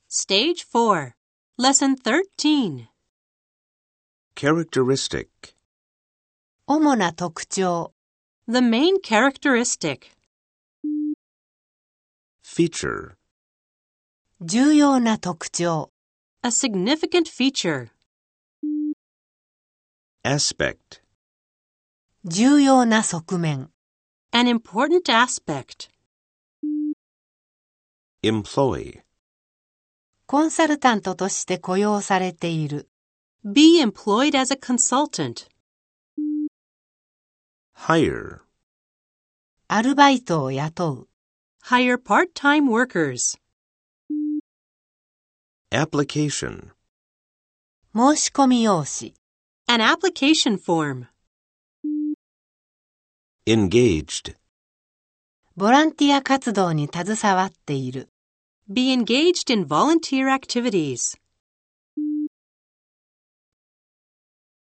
Stage 4, Lesson 13. Characteristic. 主な特徴 The main characteristic. Feature. 重要な特徴 A significant feature. Aspect. 重要な側面 An important aspect. Employ. コンサルタントとして雇用されている Be employed as a consultant. Hire. アルバイトを雇う Hire part-time workers. Application. 申し込み用紙 An application form. Engaged. ボランティア活動に携わっている Be engaged in volunteer activities.